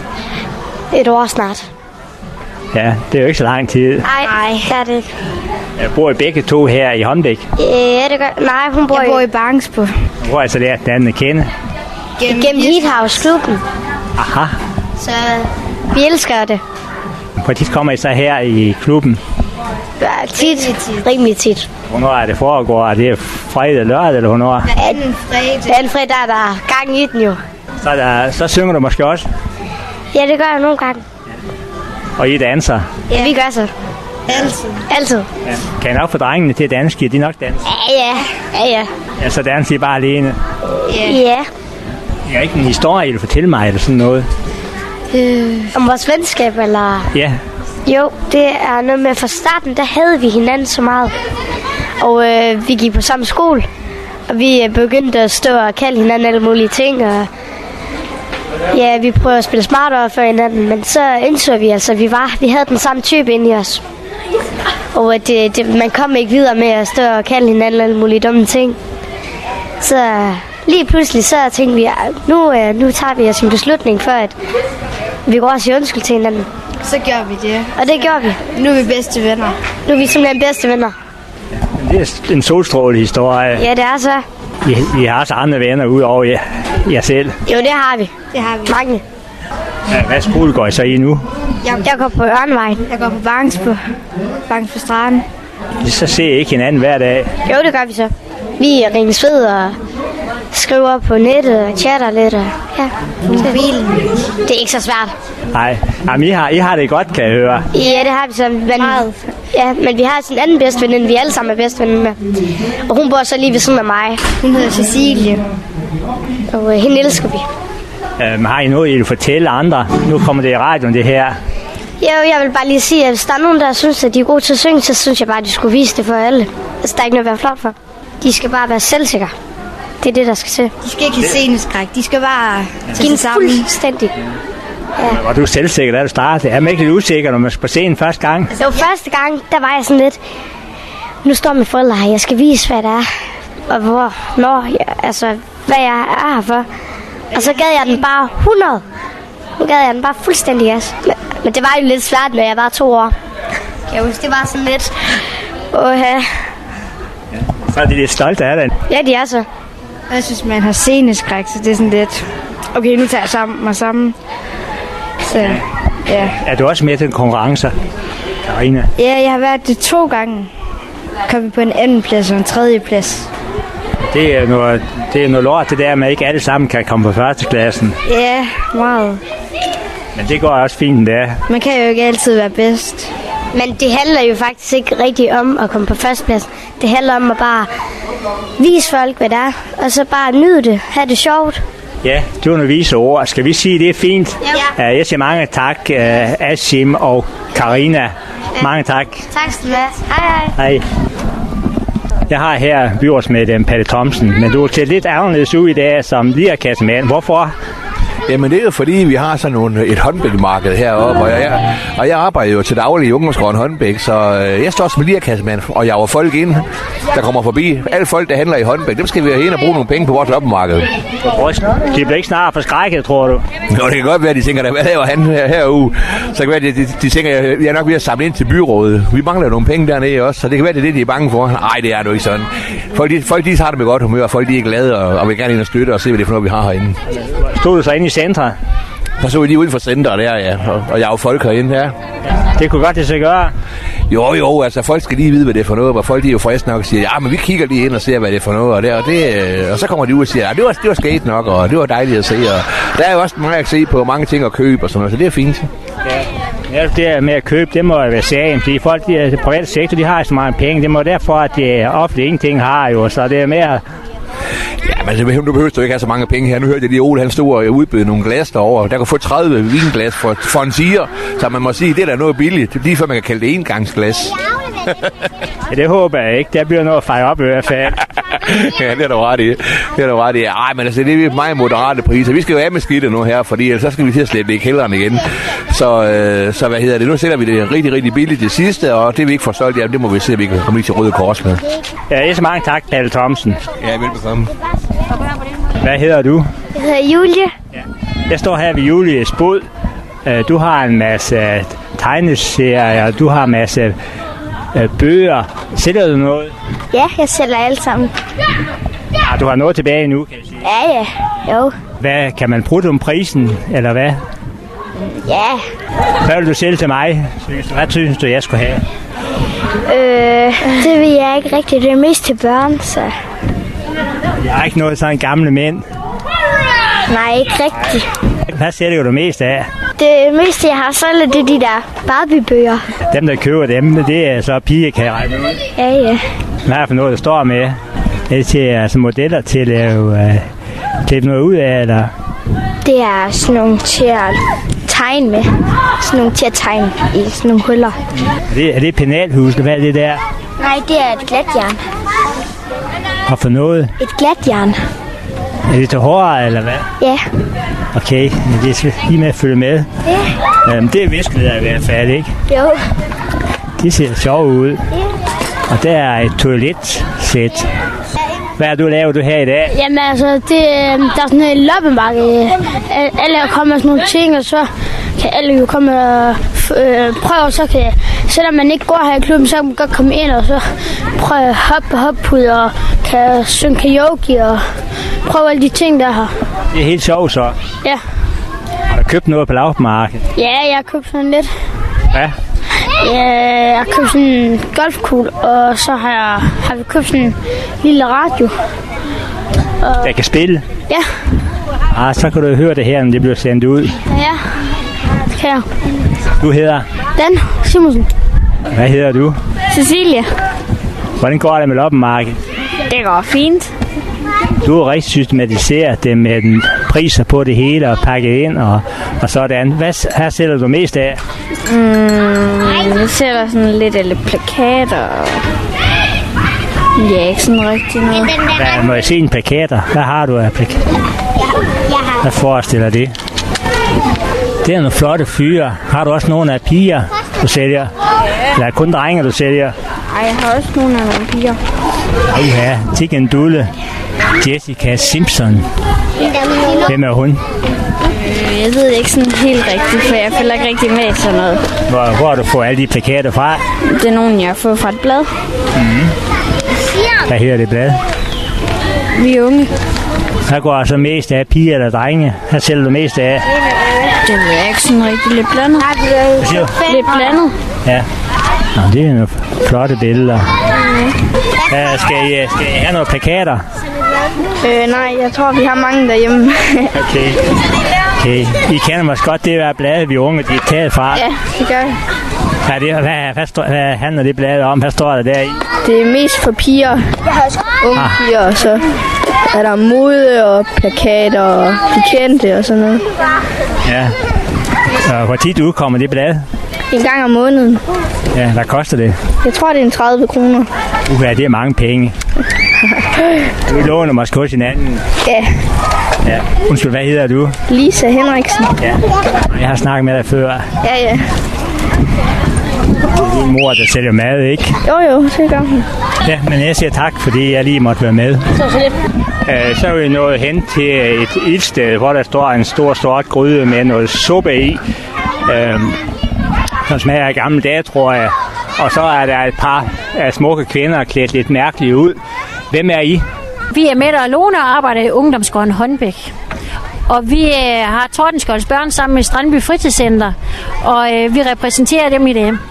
Et år snart. Ja, det er jo ikke så lang tid. Nej, det er det ikke. Jeg bor I begge to her i Hornbæk? Ja, det gør. Nej, hun bor, jeg bor i Bangsbo. Hvor har I så lært den anden at kende? Gennem, Gennem Heathouse-klubben. Aha. Så vi elsker det. Hvor tit kommer I så her i klubben? Ja, tit. Rimelig tit. Hvornår er det foregår? Er det fredag, lørdag eller hvornår? Anden fredag. Anden fredag er der gang i den jo. Så, der, så synger du måske også? Ja, det gør jeg nogle gange. Og I danser? Ja, vi gør så. Altid. Altid. Ja. Kan I nok få drengene til at danse? Giver de nok dans? Ja, ja. Ja, ja. Ja, så danser I bare alene? Ja. Ja. Jeg har ikke en historie, I vil fortælle mig eller sådan noget? Øh, om vores venskab, eller? Ja. Jo, det er noget med, fra starten, der havde vi hinanden så meget. Og øh, vi gik på samme skole. Og vi begyndte at stå og kalde hinanden alle mulige ting. Og ja, vi prøvede at spille smartere for hinanden. Men så indså vi altså, at vi, var, vi havde den samme type inde i os. Og det, det, man kom ikke videre med at stå og kalde hinanden alle mulige dumme ting. Så lige pludselig så tænkte vi, at nu, nu tager vi os en beslutning for, at vi går også i undskyld til hinanden. Så gør vi det. Og det gør vi. Nu er vi bedste venner. Nu er vi simpelthen bedste venner. Det er en solstråle historie. Ja, det er så. I, I har også andre venner udover jer, jer selv. Jo, det har vi. Det har vi. Mange. Ja, hvad skole går I så i nu? Jeg, jeg går på Ørnevejen. Jeg går på Bangs på, Bangs på Stranden. Så ser I ikke hinanden hver dag? Jo, det gør vi så. Vi ringes ved og skriver på nettet og chatter lidt. Og, ja, mobilen. Det er ikke så svært. Nej, jamen, I, har, I har det godt, kan jeg høre. Ja, det har vi så. Men, ja, men vi har sådan en anden bedste veninde, vi alle sammen er bedste veninde med. Og hun bor så lige ved siden af mig. Hun hedder Cecilie. Og øh, hende elsker vi. Øhm, har I noget, I vil fortælle andre? Nu kommer det i radioen, det her. Jo, jeg vil bare lige sige, at hvis der er nogen, der synes, at de er gode til at synge, så synes jeg bare, at de skulle vise det for alle. Altså, der er ikke noget at være flot for. De skal bare være selvsikre. Det er det, der skal til. De skal ikke have sceneskræk. De skal bare tage sig sammen. Fuldstændig. Ja. Var du selvsikker, da du startede? Er man ikke lidt usikker, når man skal på scenen første gang? Altså, første gang, der var jeg sådan lidt... Nu står mine forældre her, jeg skal vise, hvad det er. Og hvor, når, jeg, altså, hvad jeg er her for. Og så gad jeg den bare hundrede. Nu gad jeg den bare fuldstændig gas. Men, men det var jo lidt svært, når jeg var to år. Kan jeg huske, det var sådan lidt... Åh, ja. Så er de lidt stolte af den. Ja, de er så. Jeg synes, man har sceneskræk, så det er sådan lidt... Okay, nu tager jeg sammen, mig sammen. Så, ja. Er du også med til en konkurrence, Karina? Ja, jeg har været det to gange. Kom på en anden plads og en tredje plads. Det er noget, det er noget lort, det der med, at ikke alle sammen kan komme på førsteklassen. Ja, meget. Men det går også fint, det er. Man kan jo ikke altid være bedst. Men det handler jo faktisk ikke rigtig om at komme på førsteplads. Det handler om at bare vise folk, hvad det er. Og så bare nyde det. Ha' det sjovt. Ja, det var nogle vise ord. Skal vi sige, det er fint? Ja. Jeg siger mange tak, uh, Asim og Karina. Ja. Mange tak. Tak skal du have. Hej, hej. Hej. Jeg har her byrådsmedlem Palle Thomsen, men du er til lidt anderledes ud i dag som lirakassemand. Hvorfor? Jamen det er jo fordi, vi har sådan nogle, et håndbækmarked heroppe, og jeg, og jeg arbejder jo til daglig i ungdomsgården håndbæk, så jeg står som lirakassemand, og jeg var folk ind, der kommer forbi. Alle folk, der handler i håndbæk, dem skal vi have ind og bruge nogle penge på vores loppemarked. De bliver ikke snart forskrækket, tror du? Nå, det kan godt være, at de tænker, hvad laver han her, herude? Så det kan være, at de, de tænker, at jeg er nok ved at samle ind til byrådet. Vi mangler nogle penge dernede også, så det kan være, at det er det, de er bange for. Nej, det er du ikke sådan. Folk, de, folk de har det med godt humør, og folk de er glade og, og vil gerne ind og støtte og se, hvad det er for noget, vi har herinde. Stod du så inde i centret? Der så vi lige uden for centret der, ja. Og, og jeg er jo folk herinde her. Det kunne godt det så gøre. Jo, jo, altså folk skal lige vide, hvad det er for noget, hvor folk de er jo friske nok og siger, ja, men vi kigger lige ind og ser, hvad det er for noget, og, det, og, det, og så kommer de ud og siger, ja, det var, det var skægt nok, og det var dejligt at se, og der er jo også meget at se på, mange ting at købe og sådan noget, så det er fint. Ja, ja det med at købe, det må være sagen, fordi folk, de, de private sektor, de har så mange penge, det må derfor, at det offentligt ingenting har jo, så det er mere... Ja, men nu behøver du ikke have så mange penge her. Nu hørte jeg lige, Ole, han stod og udbød nogle glas derovre. Der kunne få tredive vinglas for, for en siger, så man må sige, det er da noget billigt. Lige før man kan kalde det engangsglas. Ja, det håber jeg ikke. Der bliver noget at fejre op i hvert fald. Ja, det er du ret i. Det er du ret i. Ej, men altså, det er meget moderate priser. Vi skal jo af med skidtet nu her, fordi ellers så skal vi til at slæbe det i kælderen igen. Så, øh, så hvad hedder det? Nu sætter vi det rigtig, rigtig billigt det sidste, og det vi ikke får solgt, ja, det må vi se, at vi kan komme til Røde Kors med. Ja, så mange tak, Palle Thomsen. Ja, velbekomme. Hvad hedder du? Jeg hedder Julie. Ja. Jeg står her ved Julies bod. Du har en masse tegneserier, du har en masse bøger. Sælger du noget? Ja, jeg sælger alt sammen. Ja, du har noget tilbage nu, kan jeg sige. Ja, ja. Jo. Hvad, kan man bruge om prisen, eller hvad? Ja. Hvad vil du sælge til mig? Hvad synes du, jeg skulle have? Øh, det vil jeg ikke rigtigt. Det er mest til børn, så... Jeg har ikke noget sådan gamle mænd. Nej, ikke rigtigt. Hvad sælger du mest af? Det meste, jeg har solgt, det er de der Barbie-bøger. Dem, der køber dem, det er så piger, kan jeg regne ud. Ja, ja. Hvad er det for noget, der står med? Er det til altså, modeller til at lave, uh, klippe noget ud af, eller? Det er sådan nogle til at tegne med. Sådan nogle til at tegne i sådan nogle huller. Er det, er det penalhus, hvad er det der? Nej, det er et glatjern. Og for noget? Et glatjern. Er det til håret, eller hvad? Ja. Okay, men det er lige med at følge med. Ja. Um, det er viskeleder i hvert fald, ikke? Jo. De ser sjove ud. Ja. Og der er et toiletsæt. Hvad har du lavet du her i dag? Jamen altså, det, der er sådan en loppemarked. Alle kommer med sådan nogle ting, og så kan alle jo komme og øh, prøve, så kan, selvom man ikke går her i klubben, så kan man godt komme ind og så prøve at hoppe hoppe ud og kan synge karaoke og prøve alle de ting, der her. Det er helt sjovt så. Ja. Har du købt noget på lavmarkedet? Ja, jeg har købt sådan lidt. Hvad? Ja, jeg har købt sådan en golfkugle, og så har, jeg, har vi købt sådan en lille radio. Og... Der kan spille? Ja. Ah, så kan du høre det her, når det bliver sendt ud. Ja, det kan jeg. Du hedder? Dan Simonsen. Hvad hedder du? Cecilia. Hvordan går det med loppemarkedet? Det går fint. Du har rigtig systematiseret det med den priser på det hele og pakket ind og, og sådan. Hvad her sælger du mest af? Mm, jeg sælger sådan lidt eller plakater. Ja, ikke sådan rigtig noget. Hvad, må jeg se en plakater? Hvad har du af plakater? Hvad forestiller det? Det er nogle flotte fyre. Har du også nogle af piger, du sælger? Eller er det kun drenge, du sælger? Nej, jeg har også nogle af nogle piger. Uha, tik en dulle. Jessica Simpson. Hvem er hun? Jeg ved ikke sådan helt rigtigt, for jeg følger ikke rigtig med sådan noget. Hvor, hvor har du fået alle de plakater fra? Det er nogen, jeg har fået fra et blad. Mm-hmm. Hvad hedder det blad? Vi er unge. Her går så mest af piger eller drenge. Her sælger du mest af? Det ved jeg ikke sådan rigtig. Lidt blandet. Hvad siger du? Lidt blandet. Ja. Nå, det er nogle flotte billeder. Ja, skal, I, skal I have nogle plakater? Øh, nej, jeg tror, vi har mange derhjemme. Okay. Okay. I kender måske godt det der blad, vi unge, de er taget fra. Ja, det gør jeg. Hvad, det, hvad, hvad, stå, hvad handler det blad om? Hvad står der der i? Det er mest for piger. Unge ah. piger, og så er der mode og plakater og de kendte og sådan noget. Ja. Og hvor tit udkommer det blad? En gang om måneden. Ja, hvad koster det? Jeg tror, det er en tredive kroner. Uha, det er mange penge. Vi låner måske hos hinanden. Ja. Ja. Undskyld, hvad hedder du? Lisa Henriksen. Ja. Jeg har snakket med dig før. Ja, ja. Det er din mor, der sælger mad, ikke? Jo, jo, det gør hun. Ja, men jeg siger tak, fordi jeg lige måtte være med. Så så lidt. Øh, så er vi nået hen til et ildsted, hvor der står en stor, stor gryde med noget suppe i. Øh, som smager af gamle dage, tror jeg. Og så er der et par af smukke kvinder klædt lidt mærkeligt ud. Hvem er I? Vi er Mette og Lone og arbejder i Ungdomsgården Håndbæk. Og vi øh, har Tordenskjolds børn sammen med Strandby Fritidscenter. Og øh, vi repræsenterer dem i det.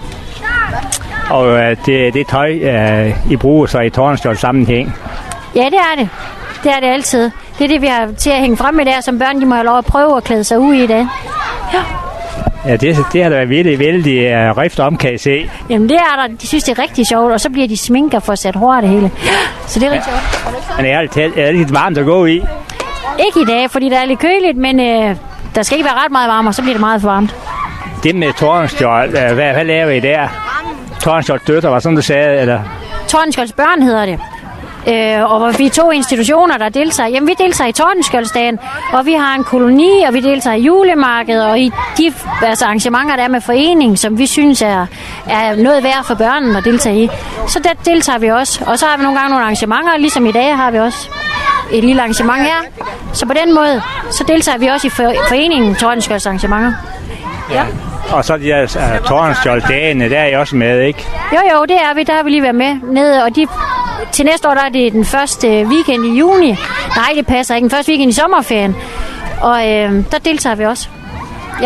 Og øh, det, det tøj, øh, I bruger så i Tordenskjolds sammenhæng? Ja, det er det. Det er det altid. Det er det, vi har til at hænge frem med der, som børn de må have lov at prøve at klæde sig ud i det. Ja. Ja, det, det har da været vældig, vældig uh, rift om, kan I se. Jamen det er der. De synes, det er rigtig sjovt, og så bliver de sminker for at sætte hår det hele. Så det er rigtig ja. sjovt. Men ærligt talt, er det lidt varmt at gå i? Ikke i dag, fordi der er lidt køligt, men øh, der skal ikke være ret meget varmere, så bliver det meget for varmt. Det med Tordenskjold, uh, hvad, hvad laver I der? Tordenskjolds døtre, var sådan du sagde, eller? Tordenskjolds børn hedder det. Øh, og vi er to institutioner, der deltager. Jamen, vi deltager i Tordenskjoldsdagen, og vi har en koloni, og vi deltager i julemarkedet, og i de altså, arrangementer, der er med foreningen, som vi synes er, er noget værd for børnene at deltage i. Så der deltager vi også. Og så har vi nogle gange nogle arrangementer, ligesom i dag har vi også et lille arrangement her. Så på den måde, så deltager vi også i foreningen Tordenskjolds arrangementer. Ja. Og så de der uh, Tordenskjoldsdagene, der er I også med, ikke? Jo, jo, det er vi. Der har vi lige været med nede, og de... Til næste år der er det den første weekend i juni. Nej, det passer ikke. Den første weekend i sommerferien. Og øh, der deltager vi også. Ja.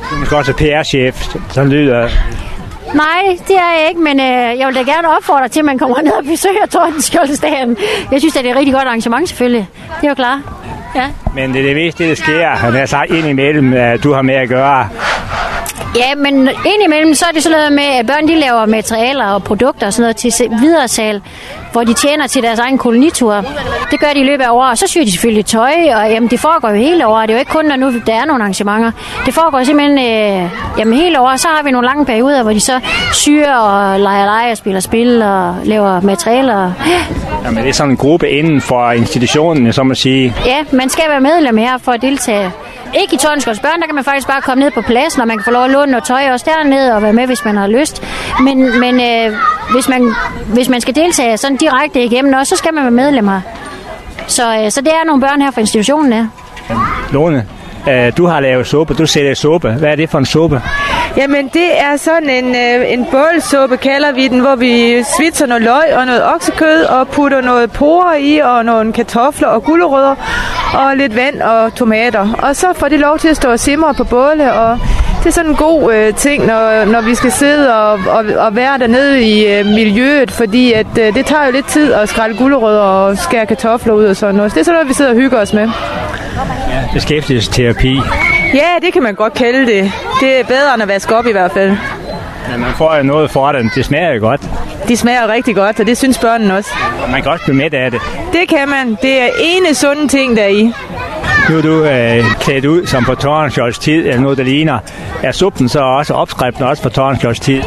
Du er måske også P R-chef, så lyder... Nej, det er jeg ikke, men øh, jeg vil da gerne opfordre dig til, at man kommer ned og besøger Tordenskjoldsdagen. Jeg synes, at det er et rigtig godt arrangement, selvfølgelig. Det er jo klart. Ja. Men det er det vigtigste, det sker. Han har sagt indimellem, at du har med at gøre. Ja, men indimellem så er det sådan noget med, at børn de laver materialer og produkter og sådan noget til videresalg, hvor de tjener til deres egen kolonitur. Det gør de i løbet af året, og så syr de selvfølgelig tøj, og jamen, det foregår jo hele året. Det er jo ikke kun, når nu der er nogle arrangementer. Det foregår simpelthen øh, jamen, hele året. Så har vi nogle lange perioder, hvor de så syr og leger leger og spiller spil og laver materialer. Jamen, det er sådan en gruppe inden for institutionen, så må sige. Ja, man skal være medlem her for at deltage. Ikke i Tordenskjolds Børn, der kan man faktisk bare komme ned på pladsen, og man kan få lov at låne noget tøj også dernede og være med, hvis man har lyst. Men, men øh, hvis, man, hvis man skal deltage sådan direkte igennem også, så skal man være medlem her. Så, øh, så det er nogle børn her fra institutionen her. Lone, øh, du har lavet suppe, du sælger suppe. Hvad er det for en suppe? Jamen, det er sådan en, øh, en bålsuppe, kalder vi den, hvor vi svitser noget løg og noget oksekød og putter noget porre i og nogle kartofler og gulerødder og lidt vand og tomater. Og så får det lov til at stå og simre på bålet, og det er sådan en god øh, ting, når, når vi skal sidde og, og, og være dernede i øh, miljøet, fordi at, øh, det tager jo lidt tid at skrælle gulerødder og skære kartofler ud og sådan noget. Så det er sådan noget, vi sidder og hygger os med. Ja, beskæftigelsesterapi. Ja, det kan man godt kalde det. Det er bedre end at vaske op i hvert fald. Men man får jo noget for det. Det smager jo godt. De smager rigtig godt, og det synes børnene også. Og man kan også blive mæt af det. Det kan man. Det er ene sunde ting, der er i. Nu er du øh, klædt ud som på Tordenskjolds tid, eller noget, der ligner. Er suppen så også opskriften også på Tordenskjolds tid?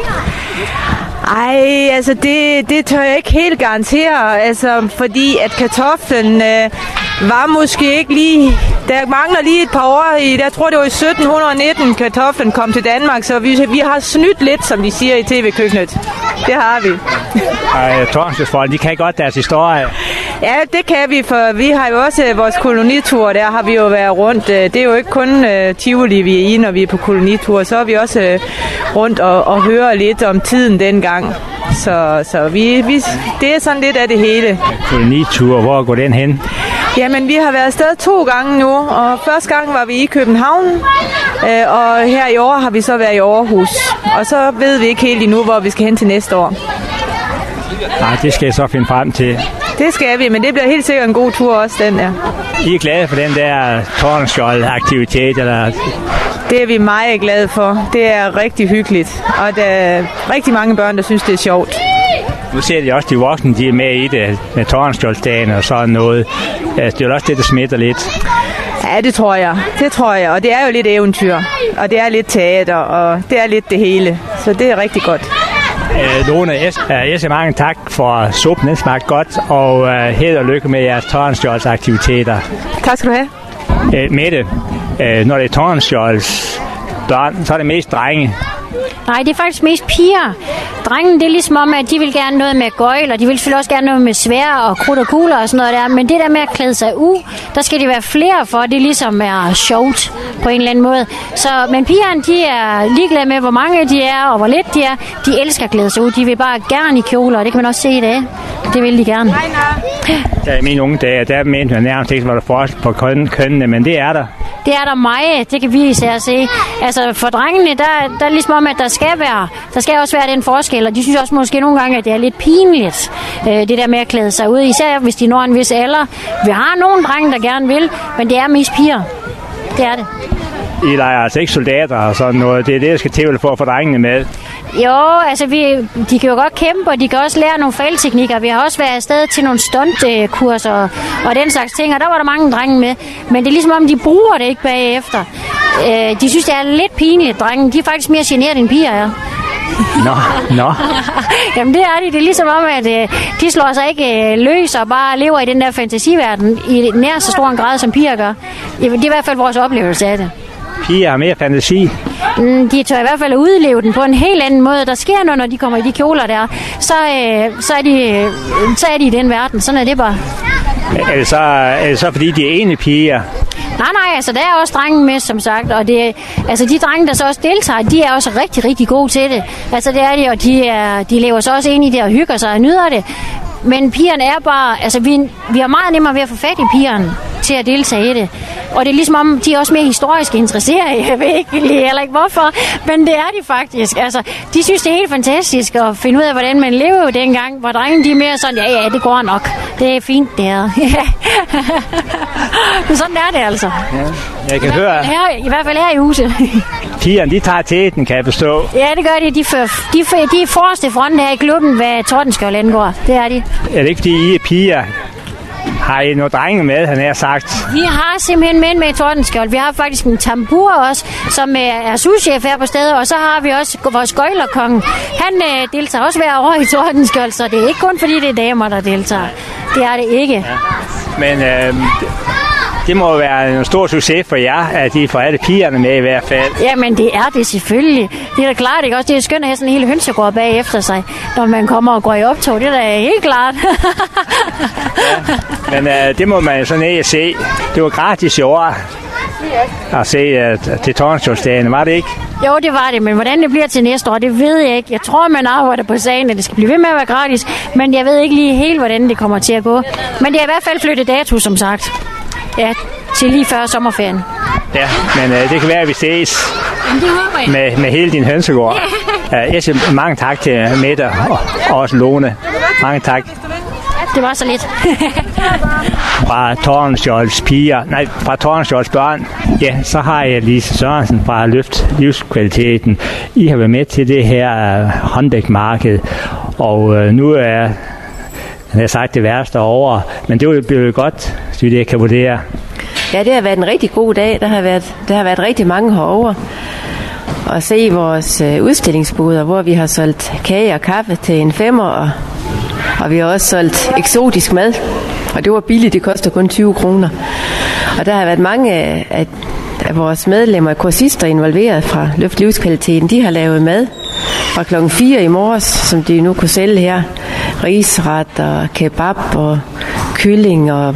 Ej, altså det, det tør jeg ikke helt garantere, altså fordi at kartoflen øh, var måske ikke lige, der mangler lige et par år i, jeg tror det var i sytten nitten kartoflen kom til Danmark, så vi, vi har snydt lidt, som de siger i tv-køkkenet. Det har vi. Ej, Tordenskjoldsfolk, de kan godt deres historie. Ja, det kan vi, for vi har jo også vores kolonitur, der har vi jo været rundt. Det er jo ikke kun uh, Tivoli, vi er i, når vi er på kolonitur, så er vi også uh, rundt og, og hører lidt om tiden dengang. Så, så vi, vi, det er sådan lidt af det hele. Kolonitur, hvor går den hen? Jamen, vi har været afsted to gange nu, og første gang var vi i København, øh, og her i år har vi så været i Aarhus. Og så ved vi ikke helt endnu, hvor vi skal hen til næste år. Nej, det skal jeg så finde frem til. Det skal vi, men det bliver helt sikkert en god tur også, den der. I er glade for den der Tordenskjold-aktivitet, eller? Det er vi meget glade for. Det er rigtig hyggeligt, og der er rigtig mange børn, der synes, det er sjovt. Nu ser de også, de voksne, de er med i det med Tordenskjoldsdagen og sådan noget. Det er jo også det, der smitter lidt. Ja, det tror jeg. Det tror jeg, og det er jo lidt eventyr, og det er lidt teater, og det er lidt det hele. Så det er rigtig godt. Øh, Lone, jeg siger mange tak for suppen, den smagte godt, og øh, held og lykke med jeres Tordenskjolds aktiviteter. Tak skal du have. Øh, Mette, øh, når det er Tordenskjolds børn, så er det mest drenge. Nej, det er faktisk mest piger. Drengene, det er ligesom om, at de vil gerne noget med gøjl, og de vil selvfølgelig også gerne noget med svær og krudt og kugler og sådan noget der. Men det der med at klæde sig ud, der skal de være flere for, det ligesom er sjovt på en eller anden måde. Så, men pigerne, de er ligeglade med, hvor mange de er og hvor lidt de er. De elsker at klæde sig ud. De vil bare gerne i kjoler, og det kan man også se i dag. Det vil de gerne. Der er mine unge dage, der mente jeg nærmest ikke, var der forskel på kønnene, men det er der. Det er der meget, det kan vi især se. Altså for drengene, der, der er ligesom om, at der skal være, der skal også være den forskel, og de synes også måske nogle gange, at det er lidt pinligt, øh, det der med at klæde sig ud, især hvis de når en vis alder. Vi har nogle drenge, der gerne vil, men det er mest piger. Det er det. I leger altså ikke soldater og sådan noget. Det er det, der skal til for at få drengene med. Jo, altså vi, de kan jo godt kæmpe, og de kan også lære nogle faldteknikker. Vi har også været afsted til nogle stuntkurser og, og den slags ting, og der var der mange drenge med. Men det er ligesom om, de bruger det ikke bagefter. Øh, de synes, det er lidt pinligt, drenge. De er faktisk mere generet end piger er. Nå, nå. Jamen det er de. Det er ligesom om, at øh, de slår sig ikke øh, løs og bare lever i den der fantasiverden i nær så stor en grad, som piger gør. Det er i hvert fald vores oplevelse af det. Piger har mere fantasi. Mm, de tør i hvert fald at udleve den på en helt anden måde. Der sker noget, når de kommer i de kjoler der. Så, øh, så, er, de, så er de i den verden. Sådan er det bare. Er det så, er det så fordi de er ene piger? Nej, nej, altså der er også drenge med, som sagt, og det, altså de drenge, der så også deltager, de er også rigtig, rigtig gode til det. Altså det er de, og de, er, de lever så også ind i det og hygger sig og nyder det. Men pigerne er bare, altså vi, vi har meget nemmere ved at få fat i pigerne til at deltage i det. Og det er ligesom om, de er også mere historisk interesserede. Jeg ved ikke heller ikke hvorfor, men det er de faktisk. Altså, de synes, det er helt fantastisk at finde ud af, hvordan man levede dengang, hvor drengene de er mere sådan, ja, ja, det går nok. Det er fint, det er. Men sådan er det altså. Ja, jeg kan I høre. Her, I hvert fald her i huset. Pigerne, de tager teten, kan jeg forstå. Ja, det gør de. De, for, de, for, de er forreste front her i klubben, hvad Tordenskjold angår. Det er de. Er det ikke, fordi I er piger? Har I nogle drenge med, han har sagt? Vi har simpelthen mænd med i Tordenskjold. Vi har faktisk en tambur også, som er souschef her på stedet. Og så har vi også vores gøjlerkonge. Han øh, deltager også hver år i Tordenskjold, så det er ikke kun fordi det er damer, der deltager. Det er det ikke. Ja. Men øh, det må være en stor succes for jer, at I får alle pigerne med i hvert fald. Jamen, det er det selvfølgelig. Det er da klart, ikke også? Det er skønt at have sådan en hel hønsegård bag efter sig, når man kommer og går i optog. Det er da helt klart. Ja, men øh, det må man jo så ned og se. Det var gratis i år at se uh, til Tordenskjoldsdagen, var det ikke? Jo, det var det, men hvordan det bliver til næste år, det ved jeg ikke. Jeg tror, man arbejder på sagen, at det skal blive ved med at være gratis, men jeg ved ikke lige helt, hvordan det kommer til at gå. Men det er i hvert fald flyttet dato, som sagt. Ja, til lige før sommerferien. Ja, men øh, det kan være, at vi ses det håber jeg. Med, med hele din hønsegård. Uh, jeg siger mange tak til Mette og, og også Lone. Mange tak. Det var så lidt. Fra Tordenskjolds piger, nej, fra Tordenskjolds børn, ja, så har jeg Lise Sørensen fra Løft Livskvaliteten. I har været med til det her uh, håndbækmarked, og uh, nu er jeg har sagt det værste over, men det bliver jo godt, så det jeg kan vurdere. Ja, det har været en rigtig god dag. Der har været, der har været rigtig mange herovre. Og se vores øh, udstillingsboder, hvor vi har solgt kage og kaffe til en femmer, og, og vi har også solgt eksotisk mad. Og det var billigt, det koster kun tyve kroner. Og der har været mange af, af vores medlemmer og kursister involveret fra Løft Livskvaliteten. De har lavet mad fra klokken fire i morges, som de nu kunne sælge her. Risret og kebab og kylling og,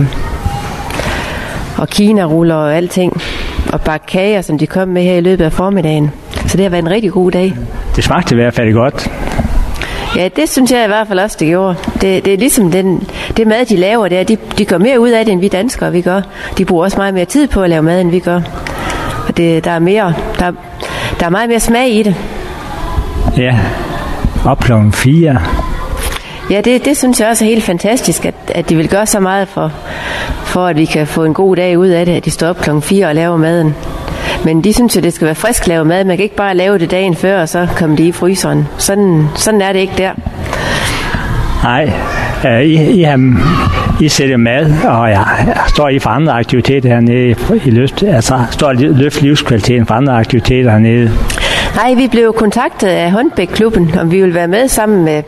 og kinaruller og alting. Og bakke kager, som de kom med her i løbet af formiddagen. Så det har været en rigtig god dag. Det smagte i hvert fald godt. Ja, det synes jeg i hvert fald også, det gjorde. Det, det er ligesom den, det mad, de laver der. De, de gør mere ud af det, end vi danskere vi gør. De bruger også meget mere tid på at lave mad, end vi gør. Og det, der, er mere, der, der er meget mere smag i det. Ja, op klokken fire. Ja, det, det synes jeg også er helt fantastisk, at, at de vil gøre så meget for, for, at vi kan få en god dag ud af det, at de står op klokken fire og laver maden. Men de synes jo, det skal være frisk lavet mad. Man kan ikke bare lave det dagen før, og så komme det i fryseren. Sådan, sådan er det ikke der. Nej, uh, I, I, har, I sælger mad, og ja, står I for andre aktiviteter hernede i, i Løft? Altså, står I Løft Livskvaliteten for andre aktiviteter hernede? Nej, vi blev kontaktet af Håndbæk-klubben, om vi ville være med sammen med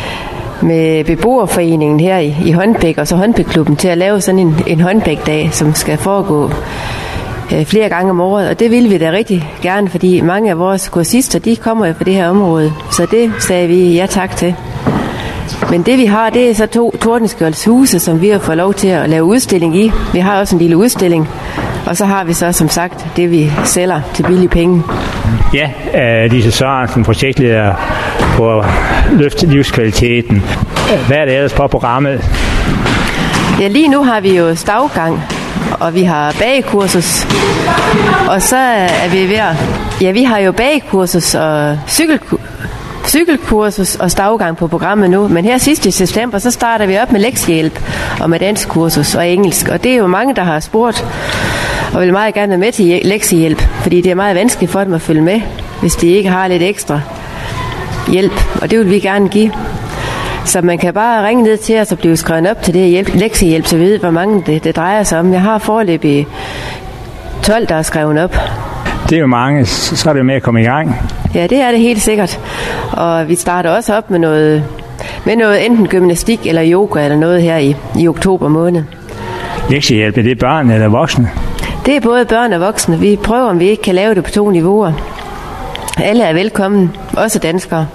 med beboerforeningen her i, i Håndbæk, og så Håndbæk-klubben til at lave sådan en, en Håndbæk-dag, som skal foregå øh, flere gange om året, og det ville vi da rigtig gerne, fordi mange af vores kursister, de kommer jo fra det her område, så det sagde vi ja tak til. Men det vi har, det er så to Tordenskjolds huse, som vi har fået lov til at lave udstilling i. Vi har også en lille udstilling, og så har vi så som sagt det, vi sælger til billige penge. Ja, uh, Lise Sørensen, projektleder på Løft Livskvaliteten. Hvad er det ellers på programmet? Ja, lige nu har vi jo stavgang, og vi har bagekursus, og så er vi ved at... Ja, vi har jo bagekursus og cykelkursus, cykelkursus og stavgang på programmet nu, men her sidst i september, så starter vi op med lektiehjælp og med danskkursus og engelsk, og det er jo mange, der har spurgt og vil meget gerne være med til lektiehjælp, fordi det er meget vanskeligt for dem at følge med, hvis de ikke har lidt ekstra hjælp, og det vil vi gerne give. Så man kan bare ringe ned til os og blive skrevet op til det hjælp, lektiehjælp, så vi ved, hvor mange det, det drejer sig om. Jeg har foreløbig tolv, der er skrevet op. Det er jo mange, så er det med at komme i gang. Ja, det er det helt sikkert. Og vi starter også op med noget, med noget enten gymnastik eller yoga eller noget her i, i oktober måned. Lektiehjælp, er det børn eller voksne? Det er både børn og voksne. Vi prøver, om vi ikke kan lave det på to niveauer. Alle er velkommen, også danskere.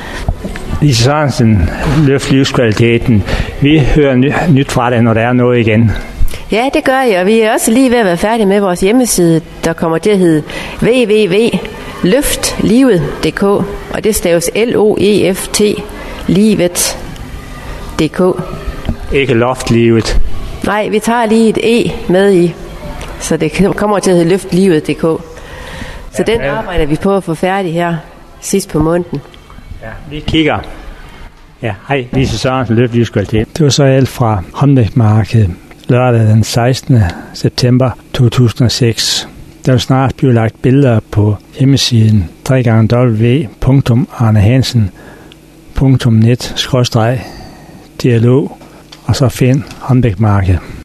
Lise Sørensen, Løft Livskvaliteten. Vi hører ny, nyt fra dig, når der er noget igen. Ja, det gør jeg, og vi er også lige ved at være færdige med vores hjemmeside, der kommer til at hedde w w w punktum løft livet punktum d k, og det staves L O E F T livet punktum d k. Ikke loftlivet. Nej, vi tager lige et E med i, så det kommer til at hedde løft livet punktum d k. Så ja, den arbejder vi på at få færdig her sidst på måneden. Ja, vi kigger. Ja, hej, Lise Sørensen, Løft Livskvalitet. Det var så alt fra håndværksmarkedet lørdag den sekstende september to tusind og seks. Der vil snart blive lagt billeder på hjemmesiden w w w punktum arnehansen punktum net skråstreg dialog og så find håndværksmarkedet.